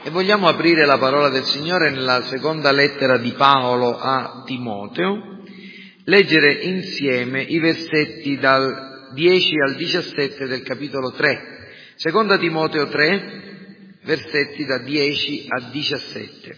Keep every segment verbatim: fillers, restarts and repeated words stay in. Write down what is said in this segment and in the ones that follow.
E vogliamo aprire la parola del Signore nella seconda lettera di Paolo a Timoteo, leggere insieme i versetti dal dieci al diciassette del capitolo tre. Seconda Timoteo tre, versetti da dieci a diciassette.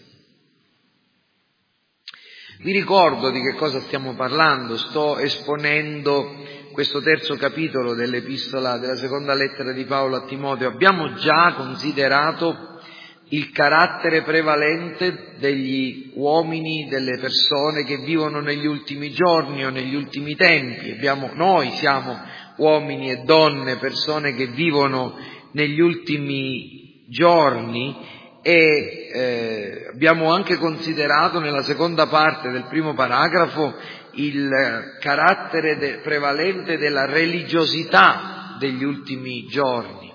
Vi ricordo di che cosa stiamo parlando. Sto esponendo questo terzo capitolo dell'epistola, della seconda lettera di Paolo a Timoteo. Abbiamo già considerato il carattere prevalente degli uomini, delle persone che vivono negli ultimi giorni o negli ultimi tempi. Abbiamo, noi siamo uomini e donne, persone che vivono negli ultimi giorni e eh, abbiamo anche considerato nella seconda parte del primo paragrafo il carattere de- prevalente della religiosità degli ultimi giorni.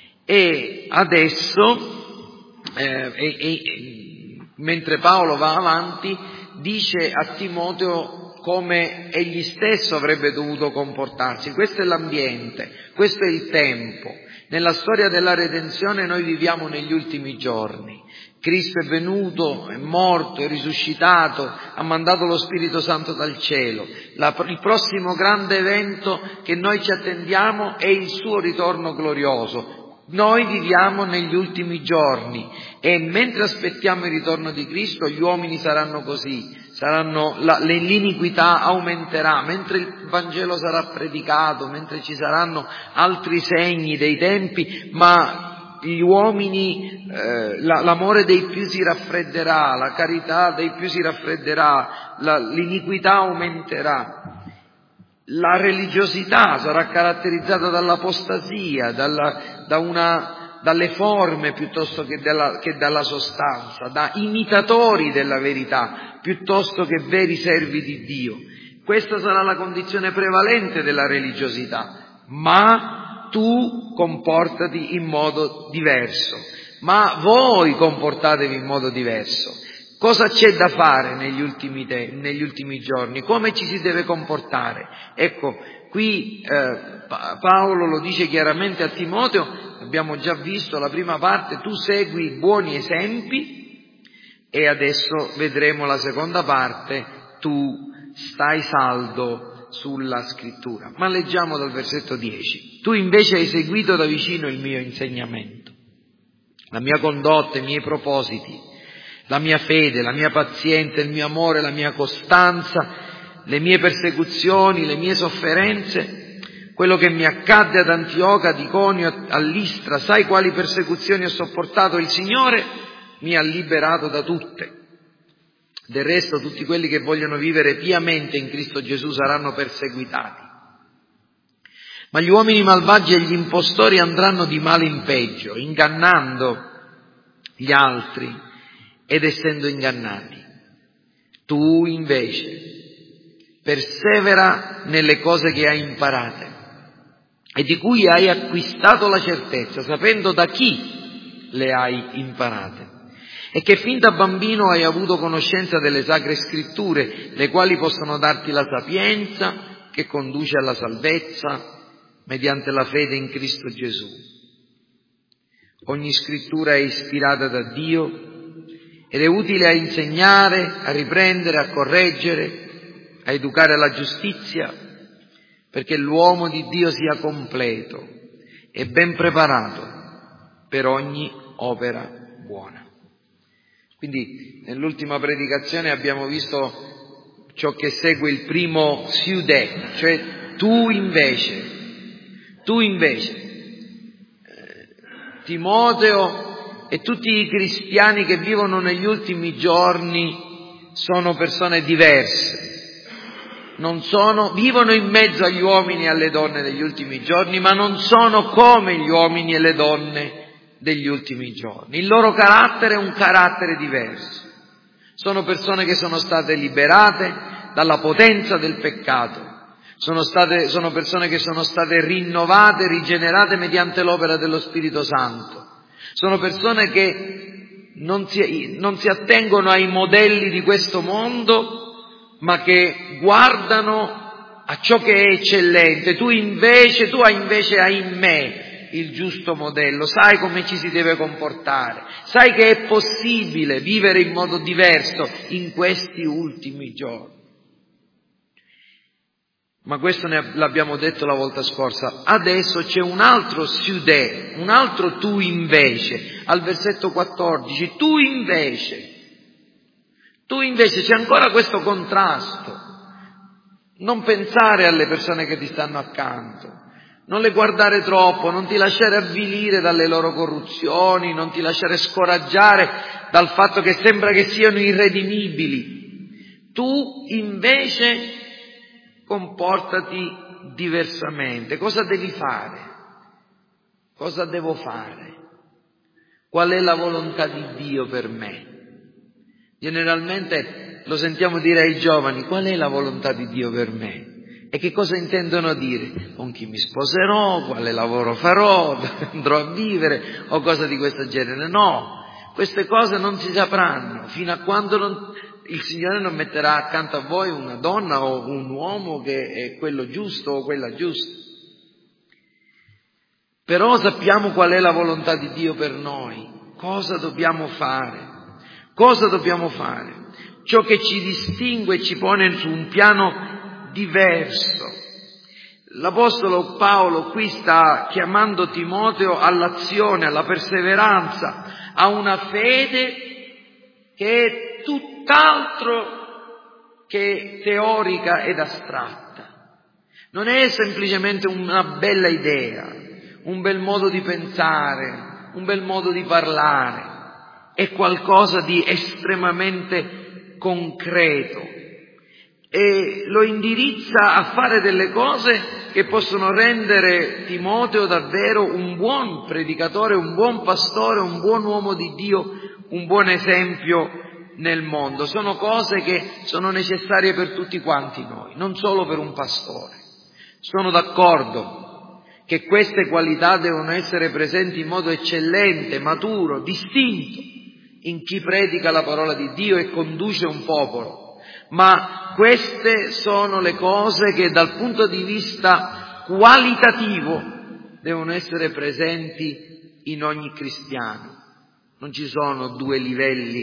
E adesso Eh, e, e, mentre Paolo va avanti, dice a Timoteo come egli stesso avrebbe dovuto comportarsi. Questo è l'ambiente, questo è il tempo. Nella storia della redenzione noi viviamo negli ultimi giorni. Cristo è venuto, è morto, è risuscitato, ha mandato lo Spirito Santo dal cielo. La, il prossimo grande evento che noi ci attendiamo è il suo ritorno glorioso. Noi viviamo negli ultimi giorni e mentre aspettiamo il ritorno di Cristo gli uomini saranno così, saranno la, l'iniquità aumenterà, mentre il Vangelo sarà predicato, mentre ci saranno altri segni dei tempi, ma gli uomini, eh, la, l'amore dei più si raffredderà, la carità dei più si raffredderà, la, l'iniquità aumenterà. La religiosità sarà caratterizzata dall'apostasia, dalla, da una, dalle forme piuttosto che dalla, che dalla sostanza, da imitatori della verità piuttosto che veri servi di Dio. Questa sarà la condizione prevalente della religiosità, ma tu comportati in modo diverso, ma voi comportatevi in modo diverso. Cosa c'è da fare negli ultimi, te- negli ultimi giorni? Come ci si deve comportare? Ecco, qui eh, pa- Paolo lo dice chiaramente a Timoteo, abbiamo già visto la prima parte, tu segui buoni esempi e adesso vedremo la seconda parte, tu stai saldo sulla scrittura. Ma leggiamo dal versetto dieci. Tu invece hai seguito da vicino il mio insegnamento, la mia condotta, i miei propositi, la mia fede, la mia pazienza, il mio amore, la mia costanza, le mie persecuzioni, le mie sofferenze, quello che mi accadde ad Antioca, ad Iconio, a Listra. Sai quali persecuzioni ho sopportato? Il Signore mi ha liberato da tutte. Del resto tutti quelli che vogliono vivere piamente in Cristo Gesù saranno perseguitati. Ma gli uomini malvagi e gli impostori andranno di male in peggio, ingannando gli altri ed essendo ingannati. Tu invece persevera nelle cose che hai imparate e di cui hai acquistato la certezza, sapendo da chi le hai imparate, e che fin da bambino hai avuto conoscenza delle sacre scritture, le quali possono darti la sapienza che conduce alla salvezza mediante la fede in Cristo Gesù. Ogni scrittura è ispirata da Dio ed è utile a insegnare, a riprendere, a correggere, a educare alla giustizia, perché l'uomo di Dio sia completo e ben preparato per ogni opera buona. Quindi nell'ultima predicazione abbiamo visto ciò che segue il primo siudè, cioè tu invece, tu invece, eh, Timoteo e tutti i cristiani che vivono negli ultimi giorni sono persone diverse, non sono, vivono in mezzo agli uomini e alle donne degli ultimi giorni, ma non sono come gli uomini e le donne degli ultimi giorni. Il loro carattere è un carattere diverso. Sono persone che sono state liberate dalla potenza del peccato, sono state, sono persone che sono state rinnovate, rigenerate mediante l'opera dello Spirito Santo. Sono persone che non si, non si attengono ai modelli di questo mondo, ma che guardano a ciò che è eccellente. Tu invece, tu hai invece hai in me il giusto modello, sai come ci si deve comportare, sai che è possibile vivere in modo diverso in questi ultimi giorni. Ma questo ne l'abbiamo detto la volta scorsa. Adesso c'è un altro siudè, un altro tu invece, al versetto quattordici, tu invece, tu invece c'è ancora questo contrasto. Non pensare alle persone che ti stanno accanto, non le guardare troppo, non ti lasciare avvilire dalle loro corruzioni, non ti lasciare scoraggiare dal fatto che sembra che siano irredimibili. Tu invece comportati diversamente. Cosa devi fare? Cosa devo fare? Qual è la volontà di Dio per me? Generalmente lo sentiamo dire ai giovani, qual è la volontà di Dio per me? E che cosa intendono dire? Con chi mi sposerò, quale lavoro farò, dove andrò a vivere o cose di questo genere. No, queste cose non si sapranno fino a quando non, il Signore non metterà accanto a voi una donna o un uomo che è quello giusto o quella giusta. Però sappiamo qual è la volontà di Dio per noi, cosa dobbiamo fare, cosa dobbiamo fare. Ciò che ci distingue e ci pone su un piano diverso. L'Apostolo Paolo qui sta chiamando Timoteo all'azione, alla perseveranza, a una fede che è tutt'altro che teorica ed astratta. Non è semplicemente una bella idea, un bel modo di pensare, un bel modo di parlare, è qualcosa di estremamente concreto e lo indirizza a fare delle cose che possono rendere Timoteo davvero un buon predicatore, un buon pastore, un buon uomo di Dio, un buon esempio nel mondo. Sono cose che sono necessarie per tutti quanti noi, non solo per un pastore. Sono d'accordo che queste qualità devono essere presenti in modo eccellente, maturo, distinto in chi predica la parola di Dio e conduce un popolo, ma queste sono le cose che dal punto di vista qualitativo devono essere presenti in ogni cristiano. Non ci sono due livelli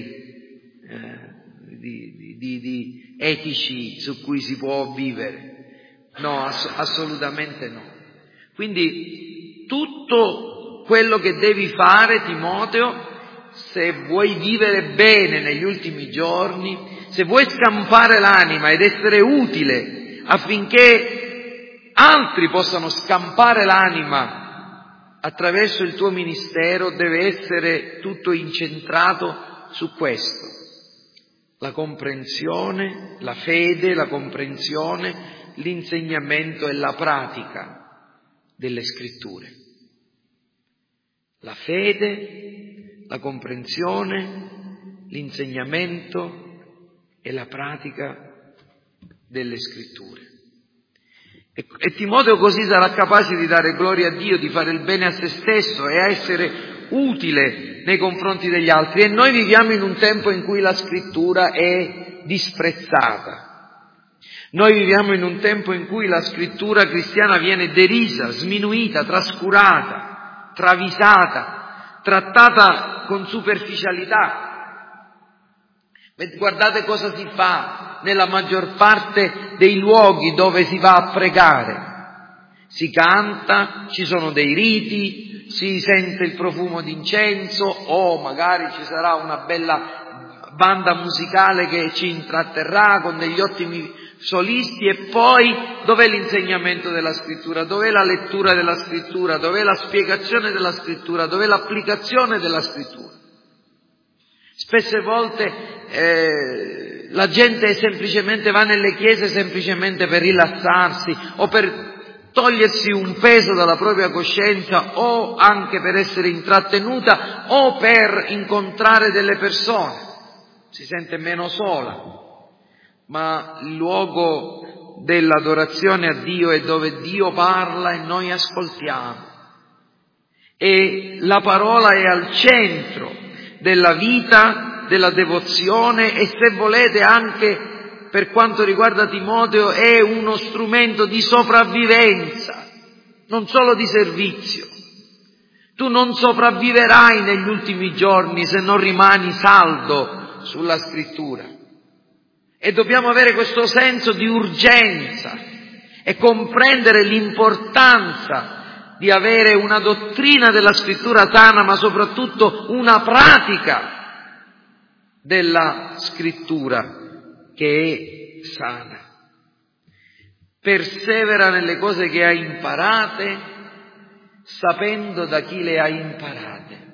eh, di, di, di etici su cui si può vivere, no, ass- assolutamente no. Quindi tutto quello che devi fare, Timoteo, se vuoi vivere bene negli ultimi giorni, se vuoi scampare l'anima ed essere utile affinché altri possano scampare l'anima attraverso il tuo ministero, deve essere tutto incentrato su questo. La comprensione, la fede, la comprensione, l'insegnamento e la pratica delle Scritture. La fede, la comprensione, l'insegnamento e la pratica delle Scritture. E, e Timoteo così sarà capace di dare gloria a Dio, di fare il bene a se stesso e a essere utile nei confronti degli altri. E noi viviamo in un tempo in cui la Scrittura è disprezzata. Noi viviamo in un tempo in cui la Scrittura cristiana viene derisa, sminuita, trascurata, travisata, trattata con superficialità. Guardate cosa si fa nella maggior parte dei luoghi dove si va a pregare. Si canta, ci sono dei riti, si sente il profumo d'incenso o magari ci sarà una bella banda musicale che ci intratterrà con degli ottimi solisti e poi dov'è l'insegnamento della Scrittura, dov'è la lettura della Scrittura, dov'è la spiegazione della Scrittura, dov'è l'applicazione della Scrittura? Spesse volte eh, la gente semplicemente va nelle chiese semplicemente per rilassarsi o per togliersi un peso dalla propria coscienza o anche per essere intrattenuta o per incontrare delle persone. Si sente meno sola, ma il luogo dell'adorazione a Dio è dove Dio parla e noi ascoltiamo. E la parola è al centro della vita, della devozione e se volete anche per quanto riguarda Timoteo è uno strumento di sopravvivenza, non solo di servizio. Tu non sopravviverai negli ultimi giorni se non rimani saldo sulla Scrittura. E dobbiamo avere questo senso di urgenza e comprendere l'importanza di avere una dottrina della Scrittura sana, ma soprattutto una pratica della Scrittura che è sana. Persevera nelle cose che hai imparate, sapendo da chi le hai imparate.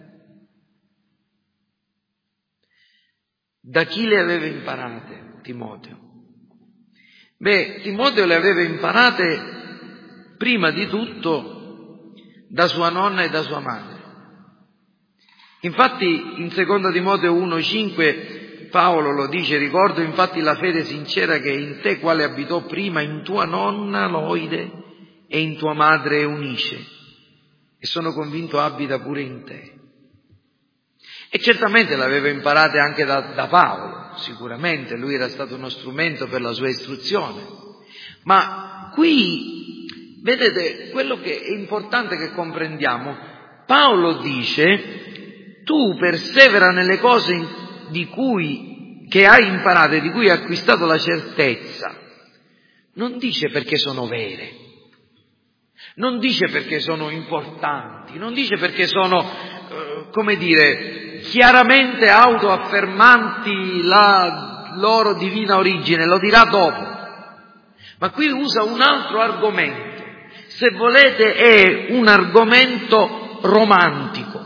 Da chi le aveva imparate Timoteo? Beh, Timoteo le aveva imparate prima di tutto da sua nonna e da sua madre. Infatti in seconda Timoteo uno cinque Paolo lo dice: ricordo infatti la fede sincera che è in te, quale abitò prima in tua nonna Loide e in tua madre Eunice, e sono convinto abita pure in te. E certamente l'aveva imparate anche da, da Paolo, sicuramente, lui era stato uno strumento per la sua istruzione. Ma qui, vedete, quello che è importante che comprendiamo, Paolo dice: tu persevera nelle cose di cui, che hai imparato e di cui hai acquistato la certezza. Non dice perché sono vere, non dice perché sono importanti, non dice perché sono, eh, come dire, chiaramente autoaffermanti la loro divina origine, lo dirà dopo. Ma qui usa un altro argomento, se volete è un argomento romantico.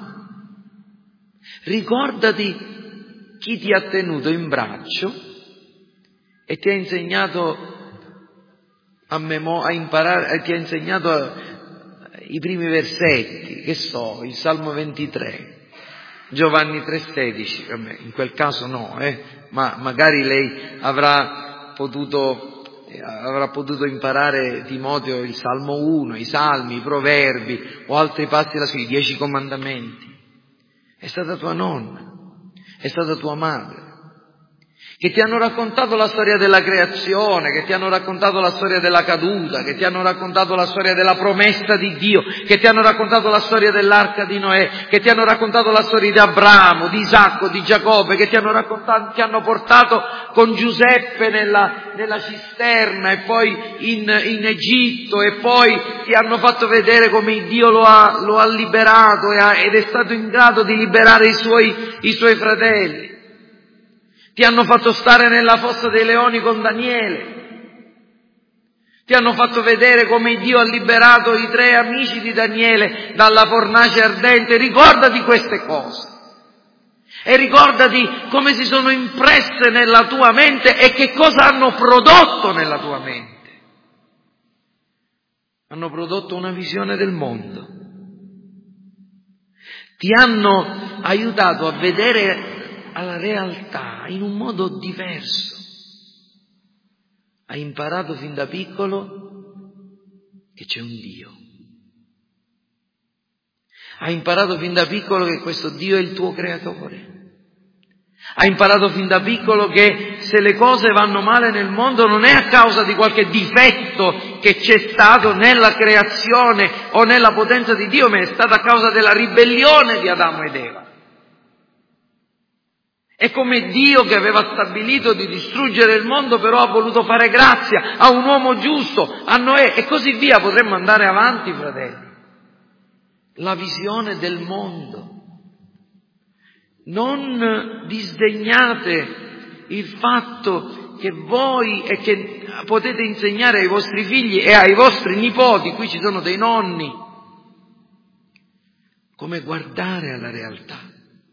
Ricordati chi ti ha tenuto in braccio e ti ha insegnato a, memo- a imparare, ti ha insegnato a, i primi versetti, che so, il Salmo ventitré. Giovanni tre sedici, in quel caso no, eh, ma magari lei avrà potuto, eh, avrà potuto imparare Timoteo il Salmo uno, i Salmi, i Proverbi o altri passi della sua, i Dieci Comandamenti. È stata tua nonna, è stata tua madre, che ti hanno raccontato la storia della creazione, che ti hanno raccontato la storia della caduta, che ti hanno raccontato la storia della promessa di Dio, che ti hanno raccontato la storia dell'arca di Noè, che ti hanno raccontato la storia di Abramo, di Isacco, di Giacobbe, che ti hanno raccontato, ti hanno portato con Giuseppe nella, nella cisterna e poi in, in Egitto, e poi ti hanno fatto vedere come Dio lo ha, lo ha liberato e ha, ed è stato in grado di liberare i suoi, i suoi fratelli. Ti hanno fatto stare nella fossa dei leoni con Daniele. Ti hanno fatto vedere come Dio ha liberato i tre amici di Daniele dalla fornace ardente. Ricordati queste cose. E ricordati come si sono impresse nella tua mente e che cosa hanno prodotto nella tua mente. Hanno prodotto una visione del mondo. Ti hanno aiutato a vedere alla realtà in un modo diverso. Hai imparato fin da piccolo che c'è un Dio. Hai imparato fin da piccolo che questo Dio è il tuo creatore. Hai imparato fin da piccolo che se le cose vanno male nel mondo non è a causa di qualche difetto che c'è stato nella creazione o nella potenza di Dio, ma è stata a causa della ribellione di Adamo ed Eva. È come Dio che aveva stabilito di distruggere il mondo, però ha voluto fare grazia a un uomo giusto, a Noè, e così via. Potremmo andare avanti, fratelli. La visione del mondo. Non disdegnate il fatto che voi e che potete insegnare ai vostri figli e ai vostri nipoti, qui ci sono dei nonni, come guardare alla realtà.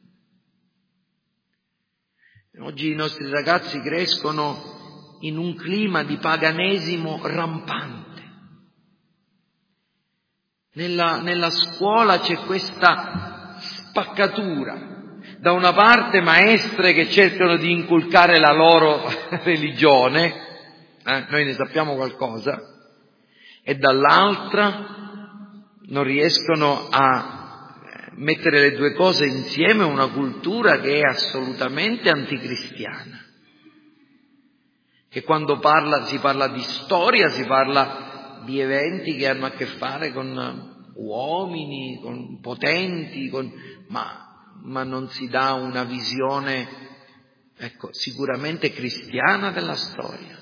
Oggi i nostri ragazzi crescono in un clima di paganesimo rampante. Nella, nella scuola c'è questa spaccatura. Da una parte maestre che cercano di inculcare la loro religione, eh, noi ne sappiamo qualcosa, e dall'altra non riescono a mettere le due cose insieme, una cultura che è assolutamente anticristiana, che quando parla, si parla di storia, si parla di eventi che hanno a che fare con uomini, con potenti, con, ma, ma non si dà una visione, ecco, sicuramente cristiana della storia.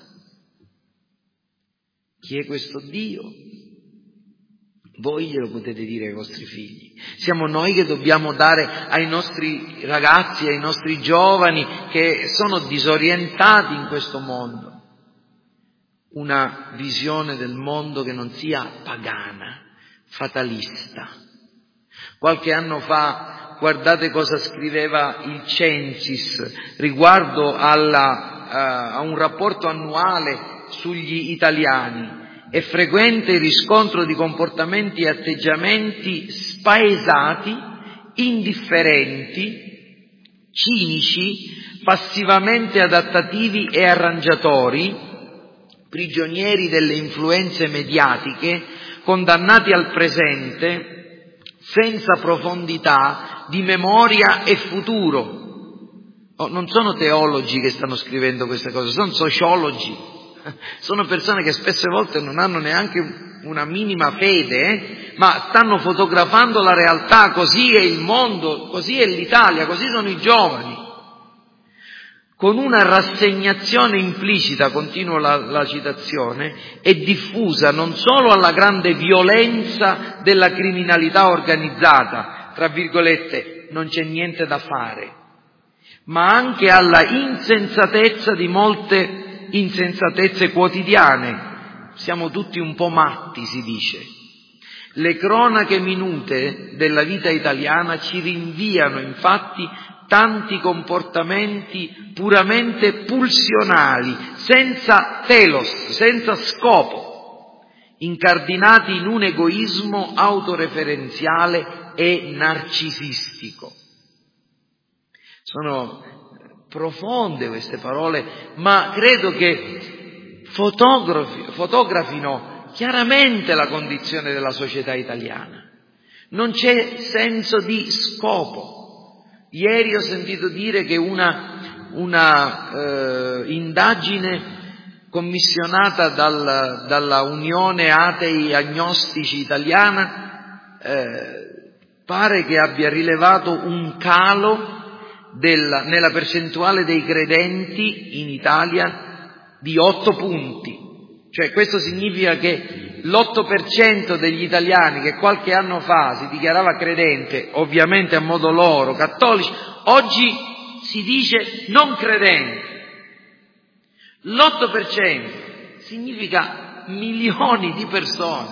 Chi è questo Dio? Voi glielo potete dire ai vostri figli. Siamo noi che dobbiamo dare ai nostri ragazzi, ai nostri giovani che sono disorientati in questo mondo, una visione del mondo che non sia pagana, fatalista. Qualche anno fa, guardate cosa scriveva il Censis riguardo alla, uh, a un rapporto annuale sugli italiani. È frequente il riscontro di comportamenti e atteggiamenti spaesati, indifferenti, cinici, passivamente adattativi e arrangiatori, prigionieri delle influenze mediatiche, condannati al presente, senza profondità di memoria e futuro. Oh, non sono teologi che stanno scrivendo queste cose, sono sociologi. Sono persone che spesse volte non hanno neanche una minima fede, eh? ma stanno fotografando la realtà, così è il mondo, così è l'Italia, così sono i giovani. Con una rassegnazione implicita, continuo la, la citazione, è diffusa non solo alla grande violenza della criminalità organizzata, tra virgolette, non c'è niente da fare, ma anche alla insensatezza di molte insensatezze quotidiane. Siamo tutti un po' matti, si dice. Le cronache minute della vita italiana ci rinviano infatti tanti comportamenti puramente pulsionali, senza telos, senza scopo, incardinati in un egoismo autoreferenziale e narcisistico. Sono profonde queste parole, ma credo che fotografi, fotografino chiaramente la condizione della società italiana. Non c'è senso di scopo. Ieri ho sentito dire che una, una eh, indagine commissionata dal, dalla Unione Atei Agnostici Italiana eh, pare che abbia rilevato un calo Della, nella percentuale dei credenti in Italia di otto punti. Cioè questo significa che l'otto per cento degli italiani che qualche anno fa si dichiarava credente, ovviamente a modo loro, cattolici, oggi si dice non credente. L'otto per cento significa milioni di persone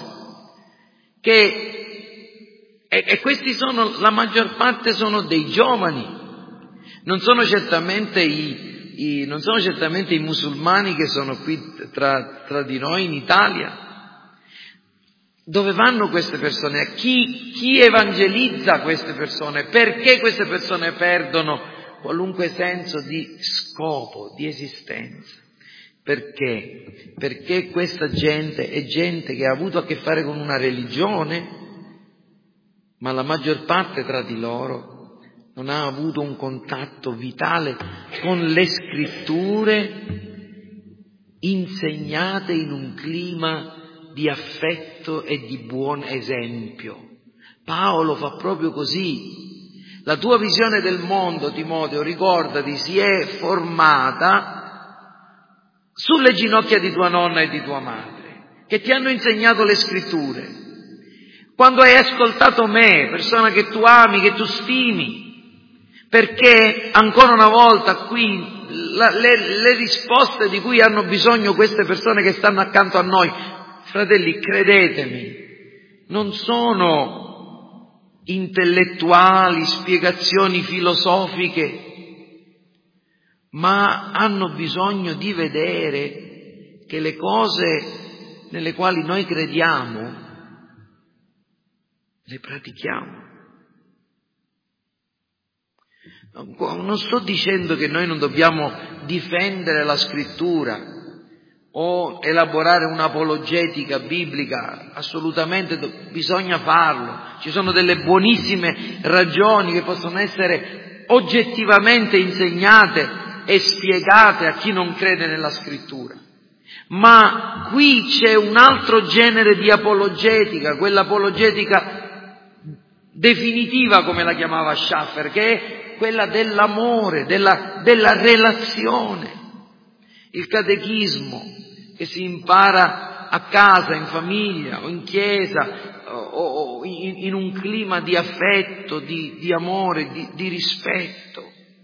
che, e, e questi sono, la maggior parte sono dei giovani. Non sono certamente i, i, non sono certamente i musulmani che sono qui tra, tra di noi in Italia. Dove vanno queste persone? Chi, chi evangelizza queste persone? Perché queste persone perdono qualunque senso di scopo, di esistenza? Perché? Perché questa gente è gente che ha avuto a che fare con una religione, ma la maggior parte tra di loro non ha avuto un contatto vitale con le scritture insegnate in un clima di affetto e di buon esempio. Paolo fa proprio così. La tua visione del mondo, Timoteo, ricordati, si è formata sulle ginocchia di tua nonna e di tua madre, che ti hanno insegnato le scritture. Quando hai ascoltato me, persona che tu ami, che tu stimi, perché ancora una volta qui la, le, le risposte di cui hanno bisogno queste persone che stanno accanto a noi, fratelli, credetemi, non sono intellettuali, spiegazioni filosofiche, ma hanno bisogno di vedere che le cose nelle quali noi crediamo le pratichiamo. Non sto dicendo che noi non dobbiamo difendere la scrittura o elaborare un'apologetica biblica, assolutamente bisogna farlo. Ci sono delle buonissime ragioni che possono essere oggettivamente insegnate e spiegate a chi non crede nella scrittura. Ma qui c'è un altro genere di apologetica, quell'apologetica definitiva, come la chiamava Schaffer, che è quella dell'amore, della, della relazione. Il catechismo che si impara a casa, in famiglia o in chiesa, o in, in un clima di affetto, di, di amore, di, di rispetto.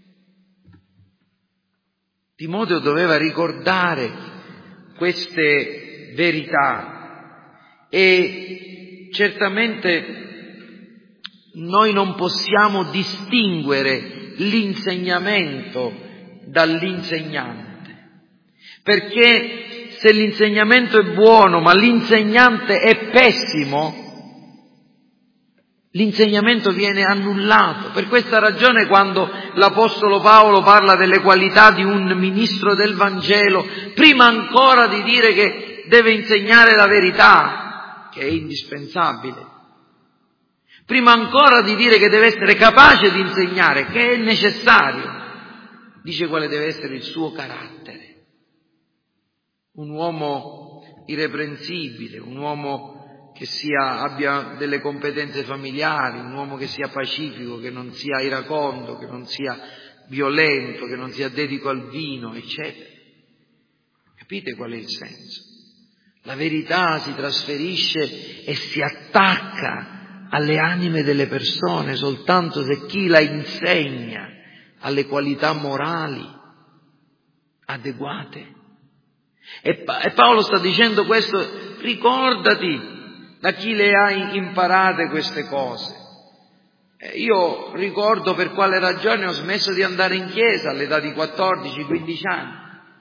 Timoteo doveva ricordare queste verità e certamente noi non possiamo distinguere l'insegnamento dall'insegnante, perché se l'insegnamento è buono ma l'insegnante è pessimo, l'insegnamento viene annullato. Per questa ragione, quando l'Apostolo Paolo parla delle qualità di un ministro del Vangelo, prima ancora di dire che deve insegnare la verità, che è indispensabile, prima ancora di dire che deve essere capace di insegnare, che è necessario, dice quale deve essere il suo carattere. Un uomo irreprensibile, un uomo che sia, abbia delle competenze familiari, un uomo che sia pacifico, che non sia iracondo, che non sia violento, che non sia dedico al vino, eccetera. Capite qual è il senso? La verità si trasferisce e si attacca alle anime delle persone soltanto se chi la insegna ha le qualità morali adeguate. E, pa- e Paolo sta dicendo questo: ricordati da chi le hai imparate queste cose. Eh, io ricordo per quale ragione ho smesso di andare in chiesa all'età di quattordici quindici anni.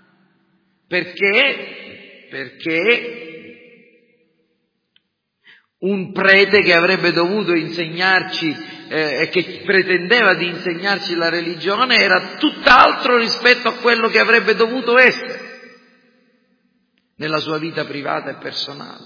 Perché? Perché un prete che avrebbe dovuto insegnarci eh, e che pretendeva di insegnarci la religione era tutt'altro rispetto a quello che avrebbe dovuto essere nella sua vita privata e personale.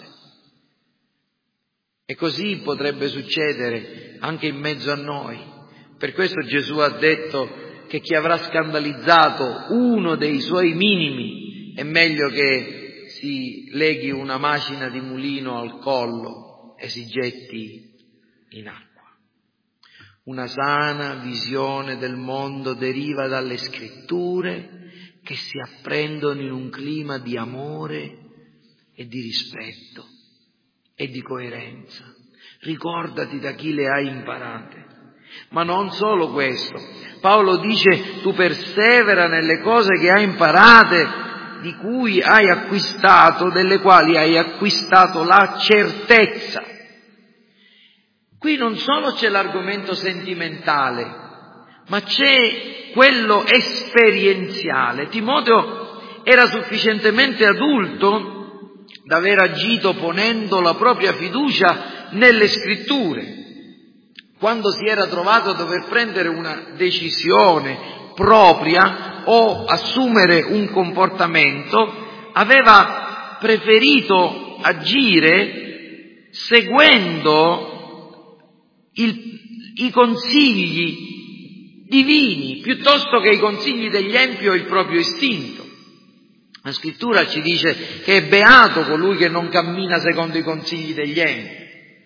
E così potrebbe succedere anche in mezzo a noi. Per questo Gesù ha detto che chi avrà scandalizzato uno dei suoi minimi è meglio che si leghi una macina di mulino al collo e si getti in acqua. Una sana visione del mondo deriva dalle scritture che si apprendono in un clima di amore e di rispetto e di coerenza. Ricordati da chi le hai imparate. Ma non solo questo. Paolo dice: tu persevera nelle cose che hai imparate, di cui hai acquistato, delle quali hai acquistato la certezza. Qui non solo c'è l'argomento sentimentale, ma c'è quello esperienziale. Timoteo era sufficientemente adulto da aver agito ponendo la propria fiducia nelle scritture. Quando si era trovato a dover prendere una decisione propria o assumere un comportamento, aveva preferito agire seguendo il, i consigli divini piuttosto che i consigli degli empi o il proprio istinto. La scrittura ci dice che è beato colui che non cammina secondo i consigli degli empi,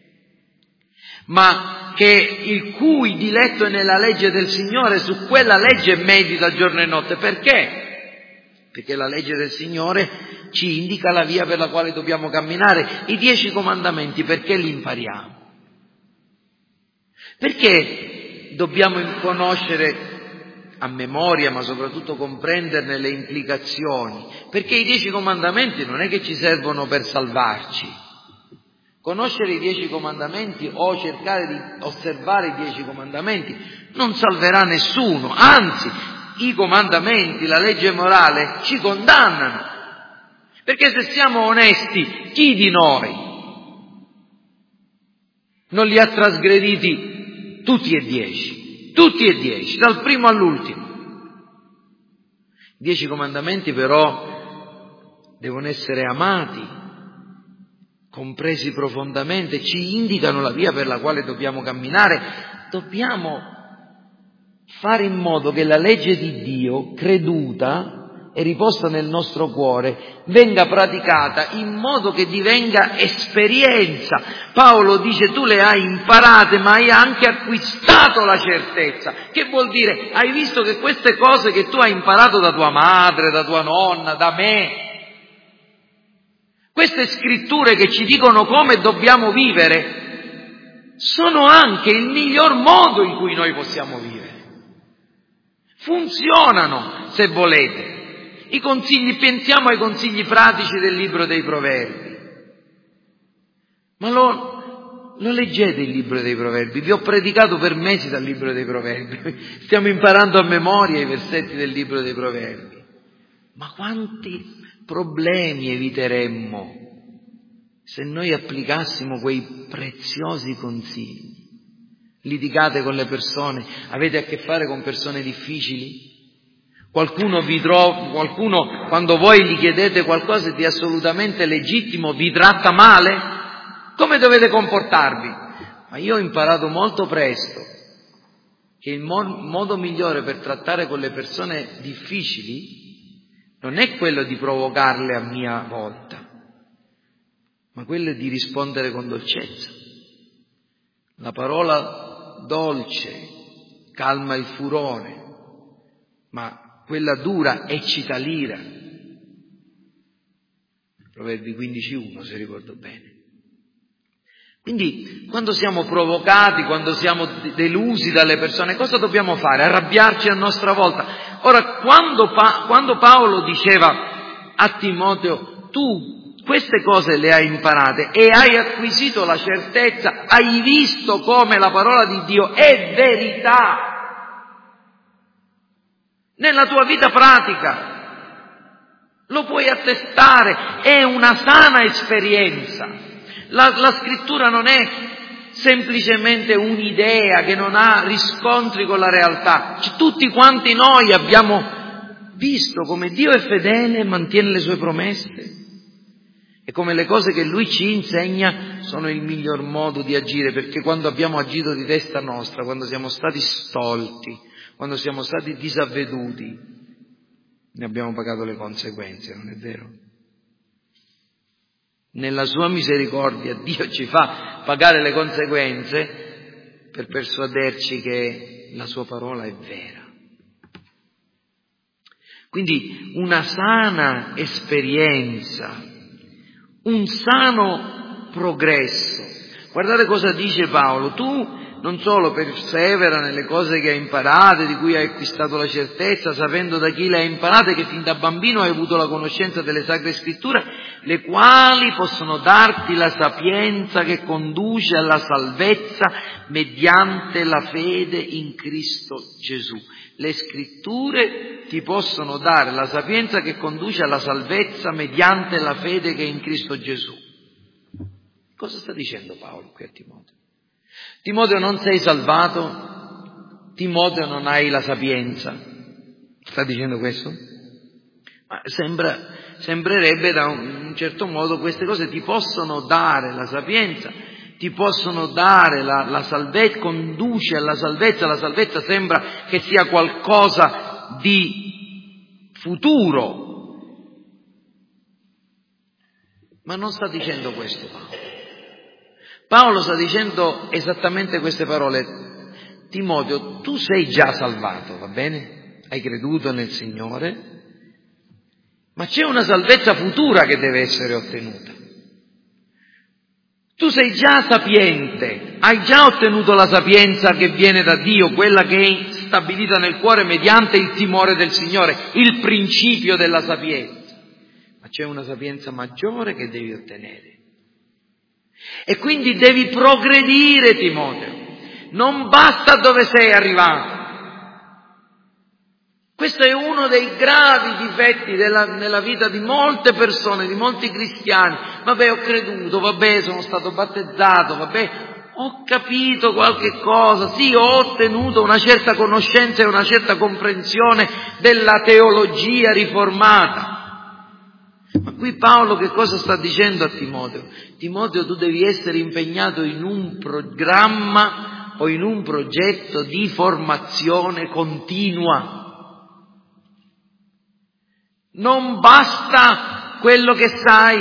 ma che il cui diletto è nella legge del Signore, su quella legge medita giorno e notte. Perché? Perché la legge del Signore ci indica la via per la quale dobbiamo camminare. I dieci comandamenti, perché li impariamo? Perché dobbiamo conoscere a memoria, ma soprattutto comprenderne le implicazioni? Perché i dieci comandamenti non è che ci servono per salvarci. Conoscere i dieci comandamenti o cercare di osservare i dieci comandamenti non salverà nessuno, anzi, i comandamenti, la legge morale ci condannano. Perché se siamo onesti, chi di noi non li ha trasgrediti tutti e dieci? Tutti e dieci, dal primo all'ultimo. I dieci comandamenti però devono essere amati, compresi profondamente, ci indicano la via per la quale dobbiamo camminare. Dobbiamo fare in modo che la legge di Dio, creduta, e riposta nel nostro cuore venga praticata in modo che divenga esperienza. Paolo dice: tu le hai imparate, ma hai anche acquistato la certezza. Che vuol dire? Hai visto che queste cose che tu hai imparato da tua madre, da tua nonna, da me, queste scritture che ci dicono come dobbiamo vivere, sono anche il miglior modo in cui noi possiamo vivere. Funzionano, se volete. I consigli, pensiamo ai consigli pratici del libro dei Proverbi. Ma lo, lo leggete il libro dei Proverbi? Vi ho predicato per mesi dal libro dei Proverbi. Stiamo imparando a memoria i versetti del libro dei Proverbi. Ma quanti problemi eviteremmo se noi applicassimo quei preziosi consigli? Litigate con le persone? Avete a che fare con persone difficili? Qualcuno vi trova, qualcuno quando voi gli chiedete qualcosa di assolutamente legittimo vi tratta male? Come dovete comportarvi? Ma io ho imparato molto presto che il mo- modo migliore per trattare con le persone difficili non è quello di provocarle a mia volta, ma quello di rispondere con dolcezza. La parola dolce calma il furore, ma quella dura eccita l'ira. Proverbi quindici uno, se ricordo bene. Quindi, quando siamo provocati, quando siamo delusi dalle persone, cosa dobbiamo fare? Arrabbiarci a nostra volta. Ora, quando, pa- quando Paolo diceva a Timoteo: tu queste cose le hai imparate e hai acquisito la certezza, hai visto come la parola di Dio è verità nella tua vita pratica, lo puoi attestare, è una sana esperienza. La, la scrittura non è semplicemente un'idea che non ha riscontri con la realtà. Cioè, tutti quanti noi abbiamo visto come Dio è fedele e mantiene le sue promesse e come le cose che Lui ci insegna sono il miglior modo di agire, perché quando abbiamo agito di testa nostra, quando siamo stati stolti, quando siamo stati disavveduti, ne abbiamo pagato le conseguenze, non è vero? Nella sua misericordia Dio ci fa pagare le conseguenze per persuaderci che la sua parola è vera. Quindi una sana esperienza, un sano progresso. Guardate cosa dice Paolo: tu non solo persevera nelle cose che hai imparate, di cui hai acquistato la certezza, sapendo da chi le hai imparate, che fin da bambino hai avuto la conoscenza delle Sacre Scritture, le quali possono darti la sapienza che conduce alla salvezza mediante la fede in Cristo Gesù. Le Scritture ti possono dare la sapienza che conduce alla salvezza mediante la fede che è in Cristo Gesù. Cosa sta dicendo Paolo qui a Timoteo? Timoteo, non sei salvato, Timoteo, non hai la sapienza. Sta dicendo questo? Ma sembra, sembrerebbe da un, un certo modo queste cose ti possono dare la sapienza, ti possono dare la, la salvezza, conduce alla salvezza. La salvezza sembra che sia qualcosa di futuro, ma non sta dicendo questo Paolo. Paolo sta dicendo esattamente queste parole: Timoteo, tu sei già salvato, va bene? Hai creduto nel Signore, ma c'è una salvezza futura che deve essere ottenuta. Tu sei già sapiente, hai già ottenuto la sapienza che viene da Dio, quella che è stabilita nel cuore mediante il timore del Signore, il principio della sapienza. Ma c'è una sapienza maggiore che devi ottenere. E quindi devi progredire, Timoteo. Non basta dove sei arrivato. Questo è uno dei gravi difetti della, nella vita di molte persone, di molti cristiani. Vabbè, ho creduto, vabbè, sono stato battezzato, vabbè, ho capito qualche cosa, sì, ho ottenuto una certa conoscenza e una certa comprensione della teologia riformata. Ma qui Paolo che cosa sta dicendo a Timoteo? Timoteo, tu devi essere impegnato in un programma o in un progetto di formazione continua. Non basta quello che sai,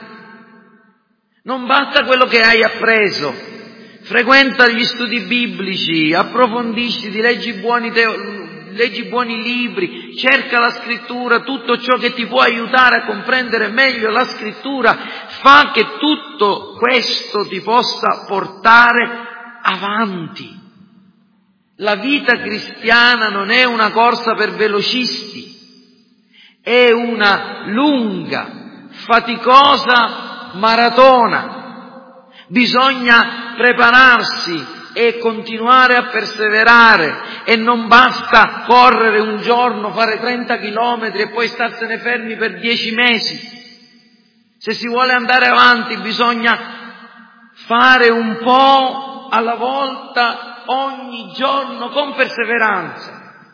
non basta quello che hai appreso. Frequenta gli studi biblici, approfondisci, leggi buoni, teo, leggi buoni libri, cerca la scrittura, tutto ciò che ti può aiutare a comprendere meglio la scrittura, fa che tutto questo ti possa portare avanti. La vita cristiana non è una corsa per velocisti, è una lunga, faticosa maratona. Bisogna prepararsi e continuare a perseverare, e non basta correre un giorno, fare trenta chilometri e poi starsene fermi per dieci mesi. Se si vuole andare avanti bisogna fare un po' alla volta, ogni giorno, con perseveranza.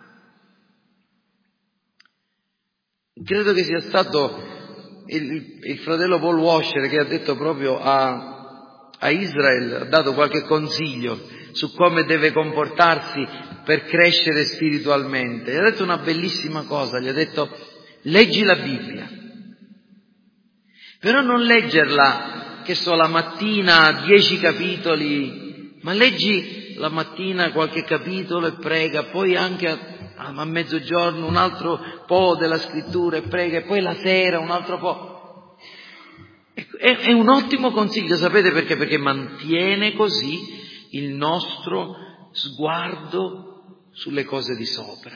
Credo che sia stato il, il fratello Paul Washer che ha detto proprio a, a Israel, ha dato qualche consiglio su come deve comportarsi per crescere spiritualmente. Gli ha detto una bellissima cosa, gli ha detto: leggi la Bibbia, però non leggerla, che so, la mattina dieci capitoli, ma leggi la mattina qualche capitolo e prega, poi anche a a mezzogiorno un altro po' della scrittura e prega, e poi la sera un altro po'. È, è un ottimo consiglio, sapete perché? Perché mantiene così il nostro sguardo sulle cose di sopra.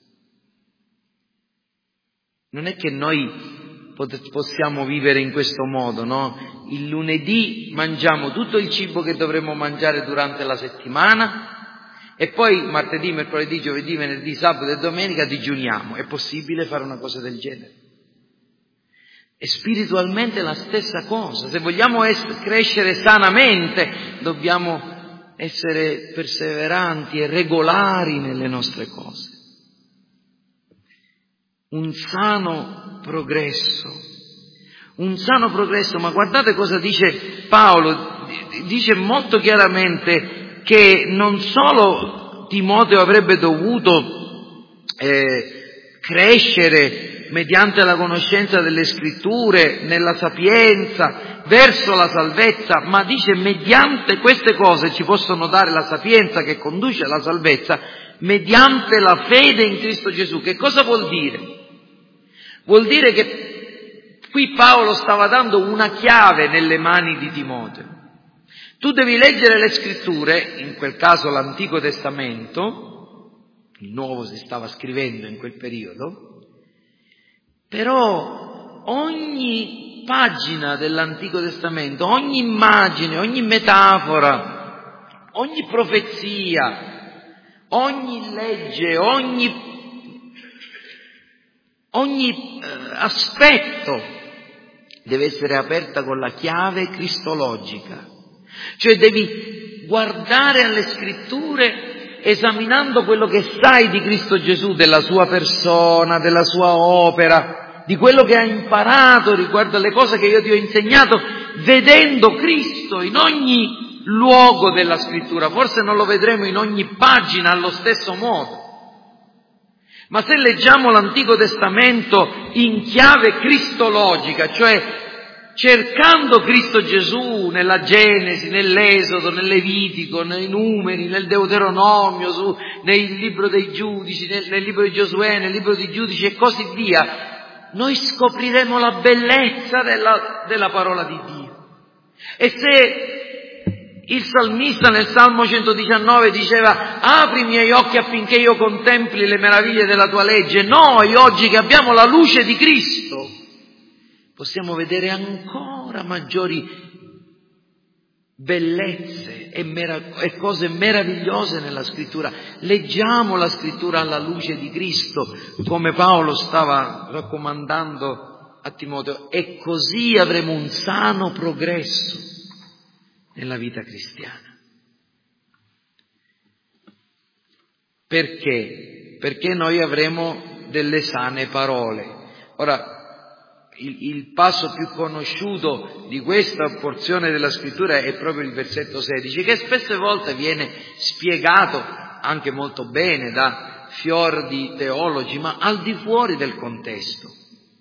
Non è che noi possiamo vivere in questo modo, no? Il lunedì mangiamo tutto il cibo che dovremmo mangiare durante la settimana, e poi martedì, mercoledì, giovedì, venerdì, sabato e domenica digiuniamo. È possibile fare una cosa del genere? E spiritualmente la stessa cosa. Se vogliamo es- crescere sanamente, dobbiamo essere perseveranti e regolari nelle nostre cose. Un sano progresso. Un sano progresso, ma guardate cosa dice Paolo. Dice molto chiaramente che non solo Timoteo avrebbe dovuto eh, crescere mediante la conoscenza delle scritture, nella sapienza, verso la salvezza, ma dice mediante queste cose ci possono dare la sapienza che conduce alla salvezza, mediante la fede in Cristo Gesù. Che cosa vuol dire? Vuol dire che qui Paolo stava dando una chiave nelle mani di Timoteo. Tu devi leggere le scritture, in quel caso l'Antico Testamento, il Nuovo si stava scrivendo in quel periodo, però ogni pagina dell'Antico Testamento, ogni immagine, ogni metafora, ogni profezia, ogni legge, ogni, ogni eh, aspetto deve essere aperta con la chiave cristologica. Cioè devi guardare alle scritture esaminando quello che sai di Cristo Gesù, della sua persona, della sua opera, di quello che hai imparato riguardo alle cose che io ti ho insegnato, vedendo Cristo in ogni luogo della scrittura. Forse non lo vedremo in ogni pagina allo stesso modo, ma se leggiamo l'Antico Testamento in chiave cristologica, cioè cercando Cristo Gesù nella Genesi, nell'Esodo, nel Levitico, nei Numeri, nel Deuteronomio, su, nel libro dei Giudici, nel, nel libro di Giosuè, nel libro dei Giudici e così via, noi scopriremo la bellezza della, della parola di Dio. E se il salmista nel Salmo centodiciannove diceva: apri i miei occhi affinché io contempli le meraviglie della tua legge, noi oggi che abbiamo la luce di Cristo possiamo vedere ancora maggiori bellezze e, merav- e cose meravigliose nella scrittura. Leggiamo la scrittura alla luce di Cristo, come Paolo stava raccomandando a Timoteo, e così avremo un sano progresso nella vita cristiana. Perché? Perché noi avremo delle sane parole. Ora, Il, il passo più conosciuto di questa porzione della scrittura è proprio il versetto sedici, che spesse volte viene spiegato anche molto bene da fior di teologi, ma al di fuori del contesto.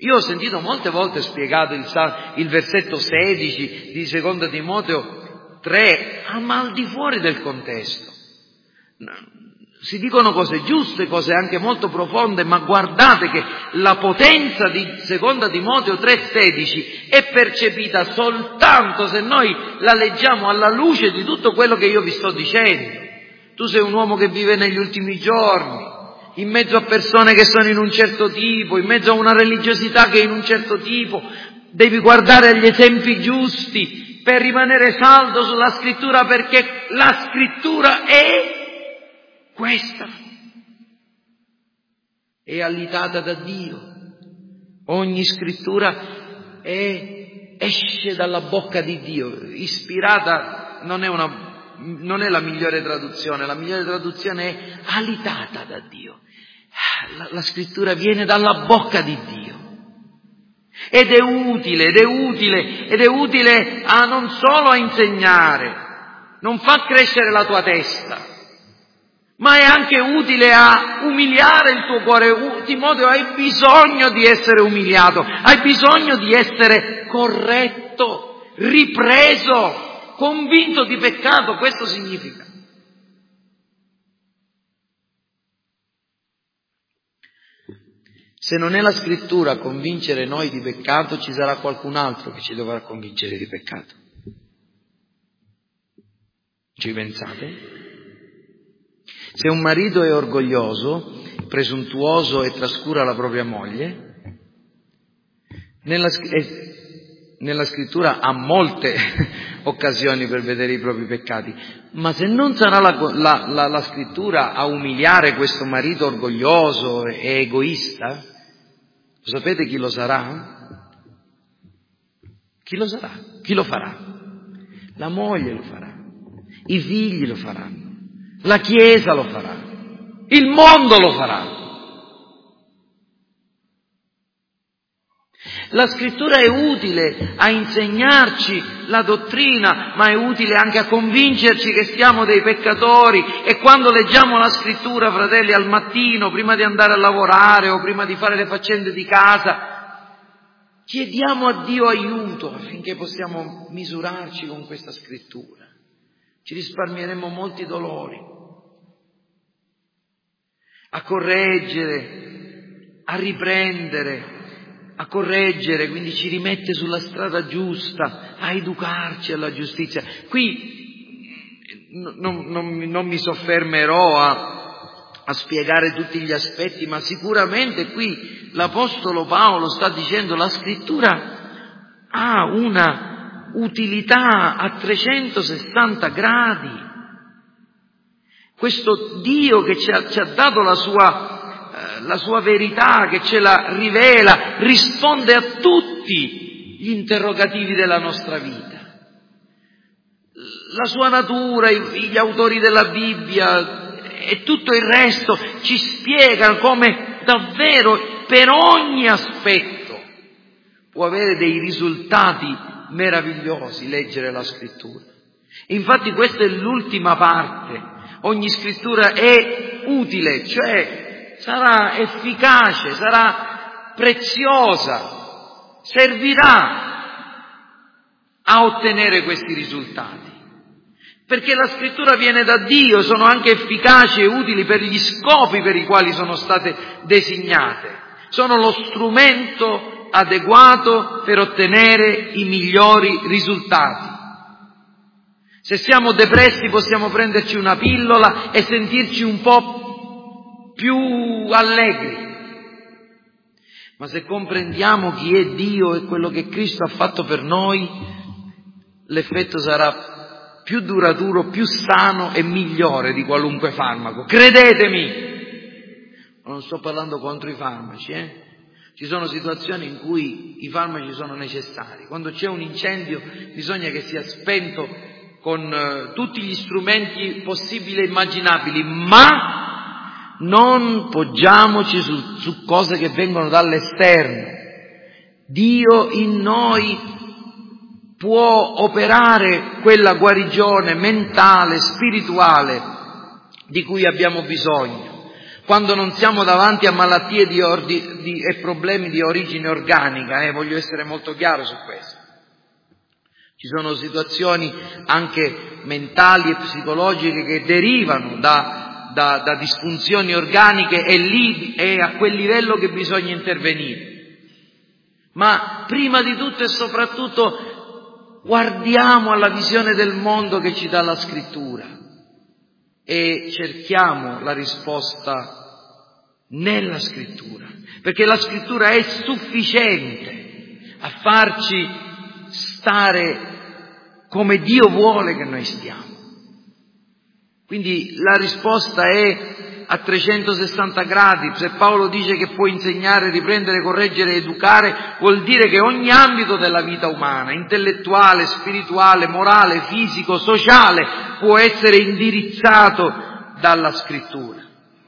Io ho sentito molte volte spiegato il, il versetto sedici di seconda Timoteo tre, ma al di fuori del contesto. Si dicono cose giuste, cose anche molto profonde, ma guardate che la potenza di seconda Timoteo tre sedici è percepita soltanto se noi la leggiamo alla luce di tutto quello che io vi sto dicendo. Tu sei un uomo che vive negli ultimi giorni, in mezzo a persone che sono in un certo tipo, in mezzo a una religiosità che è in un certo tipo, devi guardare agli esempi giusti per rimanere saldo sulla scrittura, perché la scrittura è questa, è alitata da Dio. Ogni scrittura è, esce dalla bocca di Dio. Ispirata non è, una, non è la migliore traduzione, la migliore traduzione è alitata da Dio. La, la scrittura viene dalla bocca di Dio. Ed è utile, ed è utile, ed è utile a non solo a insegnare, non fa crescere la tua testa, ma è anche utile a umiliare il tuo cuore. Timoteo, hai bisogno di essere umiliato, hai bisogno di essere corretto, ripreso, convinto di peccato. Questo significa. Se non è la scrittura a convincere noi di peccato, ci sarà qualcun altro che ci dovrà convincere di peccato. Ci pensate? Se un marito è orgoglioso, presuntuoso e trascura la propria moglie, nella, eh, nella scrittura ha molte occasioni per vedere i propri peccati, ma se non sarà la, la, la, la scrittura a umiliare questo marito orgoglioso e egoista, sapete chi lo sarà? Chi lo sarà? Chi lo farà? La moglie lo farà, i figli lo faranno. La Chiesa lo farà, il mondo lo farà. La scrittura è utile a insegnarci la dottrina, ma è utile anche a convincerci che siamo dei peccatori, e quando leggiamo la scrittura, fratelli, al mattino, prima di andare a lavorare o prima di fare le faccende di casa, chiediamo a Dio aiuto affinché possiamo misurarci con questa scrittura. Ci risparmieremo molti dolori, a correggere, a riprendere, a correggere, quindi ci rimette sulla strada giusta, a educarci alla giustizia. Qui non, non, non mi soffermerò a, a spiegare tutti gli aspetti, ma sicuramente qui l'Apostolo Paolo sta dicendo la scrittura ha una utilità a trecentosessanta gradi. Questo Dio che ci ha, ci ha dato la sua, eh, la sua verità, che ce la rivela, risponde a tutti gli interrogativi della nostra vita. La sua natura, gli autori della Bibbia e tutto il resto ci spiegano come davvero per ogni aspetto può avere dei risultati meravigliosi leggere la scrittura. Infatti questa è l'ultima parte. Ogni scrittura è utile, cioè sarà efficace, sarà preziosa, servirà a ottenere questi risultati. Perché la scrittura viene da Dio, sono anche efficaci e utili per gli scopi per i quali sono state designate. Sono lo strumento adeguato per ottenere i migliori risultati. Se siamo depressi possiamo prenderci una pillola e sentirci un po' più allegri. Ma se comprendiamo chi è Dio e quello che Cristo ha fatto per noi, l'effetto sarà più duraturo, più sano e migliore di qualunque farmaco. Credetemi! Non sto parlando contro i farmaci, eh? Ci sono situazioni in cui i farmaci sono necessari. Quando c'è un incendio bisogna che sia spento con eh, tutti gli strumenti possibili e immaginabili, ma non poggiamoci su, su cose che vengono dall'esterno. Dio in noi può operare quella guarigione mentale, spirituale di cui abbiamo bisogno. quando non siamo davanti a malattie di ordi, di, e problemi di origine organica, eh, voglio essere molto chiaro su questo. Ci sono situazioni anche mentali e psicologiche che derivano da, da, da disfunzioni organiche e lì è a quel livello che bisogna intervenire. Ma prima di tutto e soprattutto guardiamo alla visione del mondo che ci dà la Scrittura e cerchiamo la risposta nella Scrittura, perché la Scrittura è sufficiente a farci stare come Dio vuole che noi stiamo. Quindi la risposta è a trecentosessanta gradi. Se Paolo dice che può insegnare, riprendere, correggere, educare, vuol dire che ogni ambito della vita umana, intellettuale, spirituale, morale, fisico, sociale, può essere indirizzato dalla Scrittura.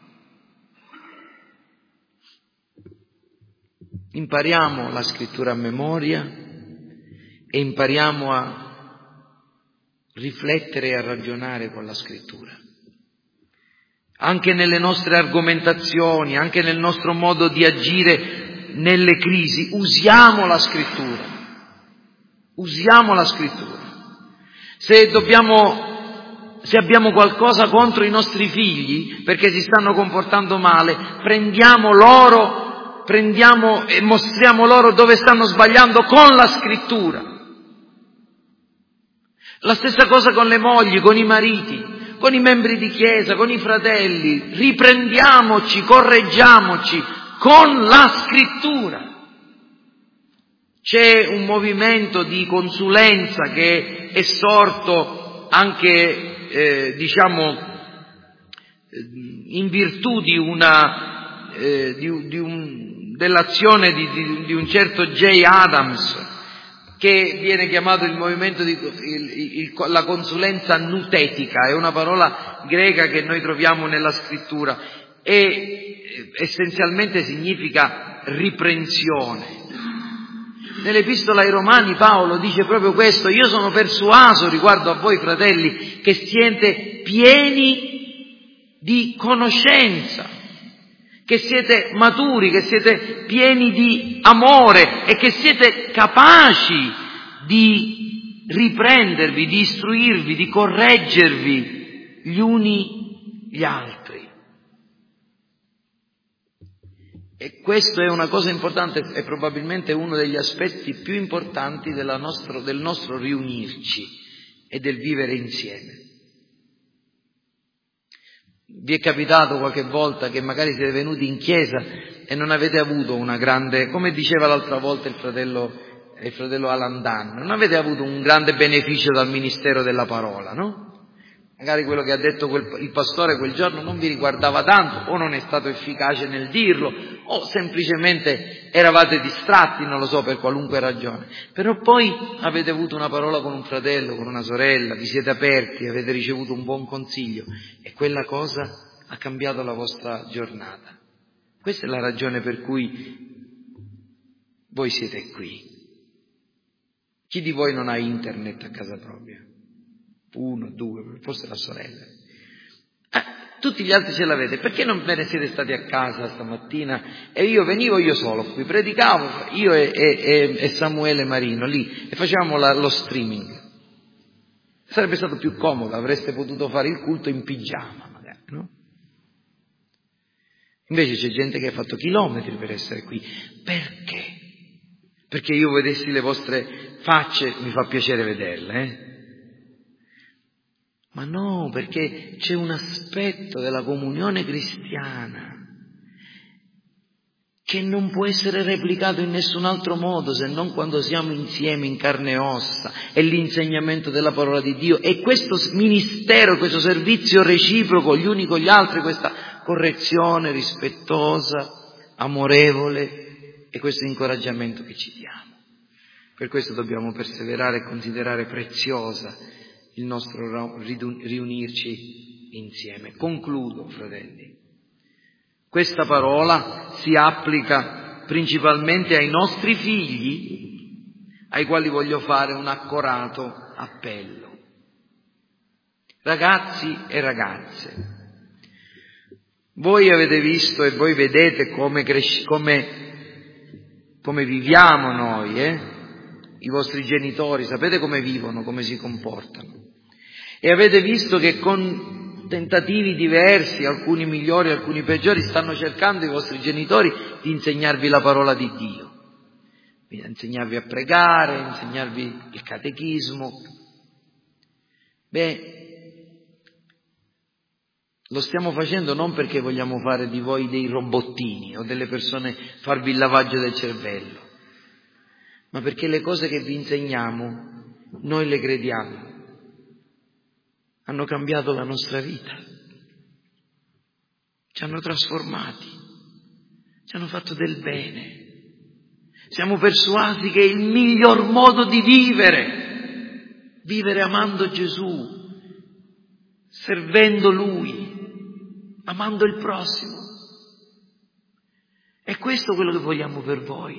Impariamo la Scrittura a memoria e impariamo a riflettere e a ragionare con la Scrittura. Anche nelle nostre argomentazioni, anche nel nostro modo di agire nelle crisi, usiamo la Scrittura. Usiamo la Scrittura. Se dobbiamo, se abbiamo qualcosa contro i nostri figli perché si stanno comportando male, prendiamo loro, prendiamo e mostriamo loro dove stanno sbagliando con la Scrittura. La stessa cosa con le mogli, con i mariti, con i membri di chiesa, con i fratelli. Riprendiamoci, correggiamoci con la Scrittura. C'è un movimento di consulenza che è sorto anche, eh, diciamo, in virtù di una, eh, di, di un, dell'azione di, di, di un certo J. Adams, che viene chiamato il movimento di il, il, la consulenza nutetica, è una parola greca che noi troviamo nella Scrittura e essenzialmente significa riprensione. Nell'Epistola ai Romani Paolo dice proprio questo: io sono persuaso riguardo a voi fratelli che siete pieni di conoscenza, che siete maturi, che siete pieni di amore e che siete capaci di riprendervi, di istruirvi, di correggervi gli uni gli altri. E questo è una cosa importante, è probabilmente uno degli aspetti più importanti della nostro, del nostro riunirci e del vivere insieme. Vi è capitato qualche volta che magari siete venuti in chiesa e non avete avuto una grande, come diceva l'altra volta il fratello, il fratello Alan Dunn, non avete avuto un grande beneficio dal ministero della parola, no? Magari quello che ha detto quel, il pastore quel giorno non vi riguardava tanto, o non è stato efficace nel dirlo, o semplicemente eravate distratti, non lo so, per qualunque ragione. Però poi avete avuto una parola con un fratello, con una sorella, vi siete aperti, avete ricevuto un buon consiglio e quella cosa ha cambiato la vostra giornata. Questa è la ragione per cui voi siete qui. Chi di voi non ha internet a casa propria? Uno, due, forse la sorella. Eh, tutti gli altri ce l'avete. Perché non ve ne siete stati a casa stamattina? E io venivo io solo qui, predicavo, io e, e, e Samuele Marino lì, e facevamo la, lo streaming. Sarebbe stato più comodo, avreste potuto fare il culto in pigiama magari, no? Invece c'è gente che ha fatto chilometri per essere qui. Perché? Perché io vedessi le vostre facce, mi fa piacere vederle, eh? Ma no, perché c'è un aspetto della comunione cristiana che non può essere replicato in nessun altro modo se non quando siamo insieme in carne e ossa, è l'insegnamento della parola di Dio, e questo ministero, questo servizio reciproco gli uni con gli altri, questa correzione rispettosa, amorevole, e questo incoraggiamento che ci diamo. Per questo dobbiamo perseverare e considerare preziosa il nostro riunirci insieme. Concludo, fratelli. Questa parola si applica principalmente ai nostri figli, ai quali voglio fare un accorato appello. Ragazzi e ragazze, Voi avete visto e voi vedete come, cresci, come, come viviamo noi, eh? I vostri genitori, sapete come vivono, come si comportano. E avete visto che con tentativi diversi, alcuni migliori, alcuni peggiori, stanno cercando i vostri genitori di insegnarvi la parola di Dio, di insegnarvi a pregare, insegnarvi il catechismo. Beh, lo stiamo facendo non perché vogliamo fare di voi dei robottini o delle persone, farvi il lavaggio del cervello, ma perché le cose che vi insegniamo, noi le crediamo, hanno cambiato la nostra vita, ci hanno trasformati, ci hanno fatto del bene. Siamo persuasi che è il miglior modo di vivere, vivere amando Gesù, servendo Lui, amando il prossimo. È questo quello che vogliamo per voi.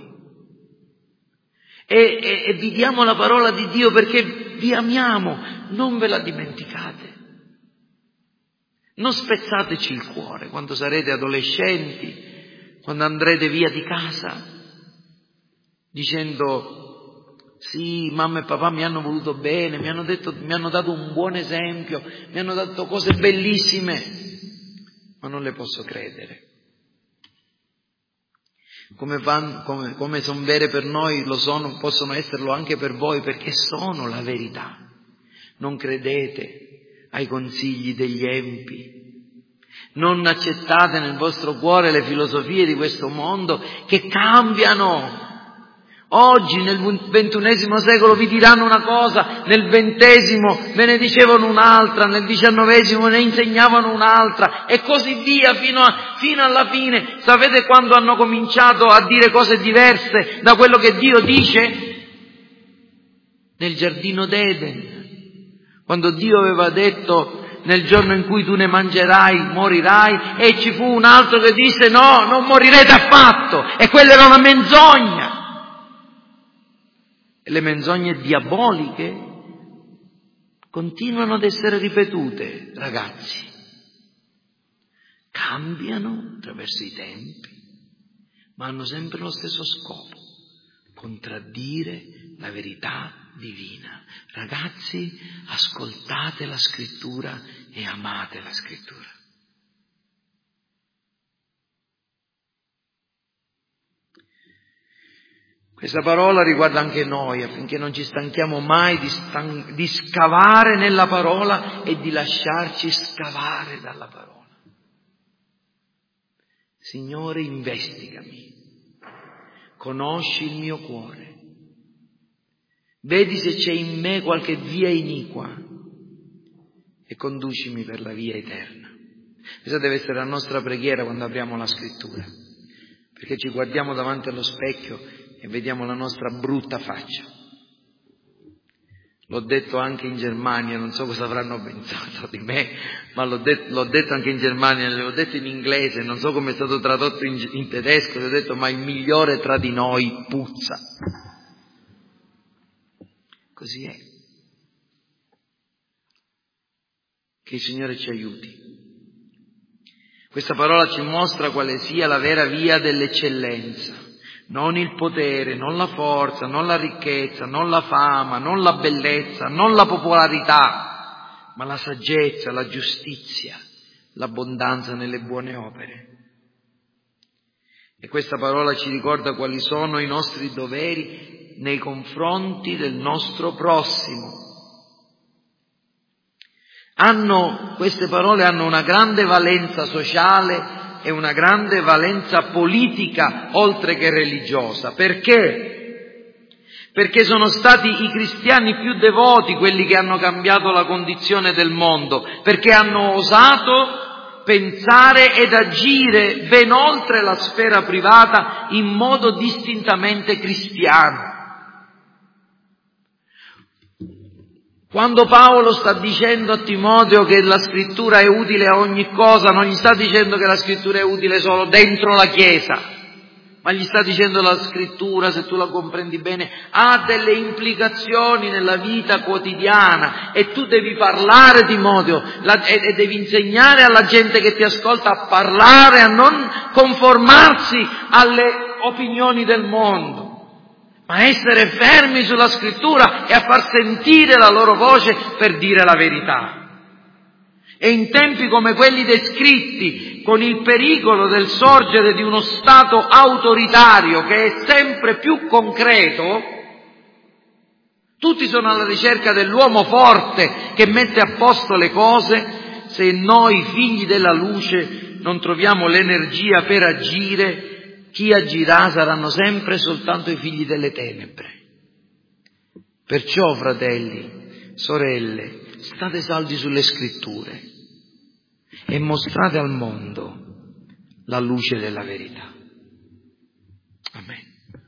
E, e, e vi diamo la parola di Dio perché vi amiamo, non ve la dimenticate. Non spezzateci il cuore quando sarete adolescenti, quando andrete via di casa, dicendo: sì, mamma e papà mi hanno voluto bene, mi hanno detto, mi hanno dato un buon esempio, mi hanno dato cose bellissime, ma non le posso credere. Come, van, come, come sono vere per noi, lo sono, possono esserlo anche per voi, perché sono la verità. Non credete ai consigli degli empi, non accettate nel vostro cuore le filosofie di questo mondo che cambiano. Oggi nel ventunesimo secolo vi diranno una cosa, nel ventesimo ve ne dicevano un'altra, nel diciannovesimo ne insegnavano un'altra e così via fino, a, fino alla fine. Sapete quando hanno cominciato a dire cose diverse da quello che Dio dice? Nel giardino d'Eden, quando Dio aveva detto: nel giorno in cui tu ne mangerai morirai, e ci fu un altro che disse: no, non morirete affatto, e quella era una menzogna. E le menzogne diaboliche continuano ad essere ripetute, ragazzi. Cambiano attraverso i tempi, ma hanno sempre lo stesso scopo: contraddire la verità divina. Ragazzi, ascoltate la Scrittura e amate la Scrittura. Questa parola riguarda anche noi, affinché non ci stanchiamo mai di, stan- di scavare nella parola e di lasciarci scavare dalla parola. Signore, investigami, conosci il mio cuore, vedi se c'è in me qualche via iniqua e conducimi per la via eterna. Questa deve essere la nostra preghiera quando apriamo la Scrittura, perché ci guardiamo davanti allo specchio e vediamo la nostra brutta faccia. L'ho detto anche in Germania, non so cosa avranno pensato di me, ma l'ho detto, l'ho detto anche in Germania, l'ho detto in inglese, non so come è stato tradotto in, in tedesco, l'ho detto: ma il migliore tra di noi puzza. Così è. Che il Signore ci aiuti. Questa parola ci mostra quale sia la vera via dell'eccellenza. Non il potere, non la forza, non la ricchezza, non la fama, non la bellezza, non la popolarità, ma la saggezza, la giustizia, l'abbondanza nelle buone opere. E questa parola ci ricorda quali sono i nostri doveri nei confronti del nostro prossimo. Hanno, queste parole hanno una grande valenza sociale e una grande valenza politica oltre che religiosa. Perché? Perché sono stati i cristiani più devoti quelli che hanno cambiato la condizione del mondo, perché hanno osato pensare ed agire ben oltre la sfera privata in modo distintamente cristiano. Quando Paolo sta dicendo a Timoteo che la Scrittura è utile a ogni cosa, non gli sta dicendo che la Scrittura è utile solo dentro la Chiesa, Ma gli sta dicendo la scrittura, se tu la comprendi bene, ha delle implicazioni nella vita quotidiana e tu devi parlare, Timoteo, la, e, e devi insegnare alla gente che ti ascolta a parlare, a non conformarsi alle opinioni del mondo, ma essere fermi sulla scrittura e a far sentire la loro voce per dire la verità. E in tempi come quelli descritti, con il pericolo del sorgere di uno Stato autoritario che è sempre più concreto, tutti sono alla ricerca dell'uomo forte che mette a posto le cose. Se noi, figli della luce, non troviamo l'energia per agire, chi agirà saranno sempre soltanto i figli delle tenebre. Perciò, fratelli, sorelle, state saldi sulle scritture e mostrate al mondo la luce della verità. Amen.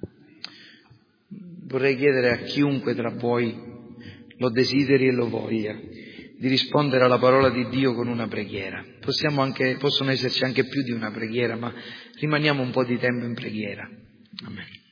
Vorrei chiedere a chiunque tra voi lo desideri e lo voglia di rispondere alla parola di Dio con una preghiera. Possiamo anche, possono esserci anche più di una preghiera, ma rimaniamo un po' di tempo in preghiera. Amen.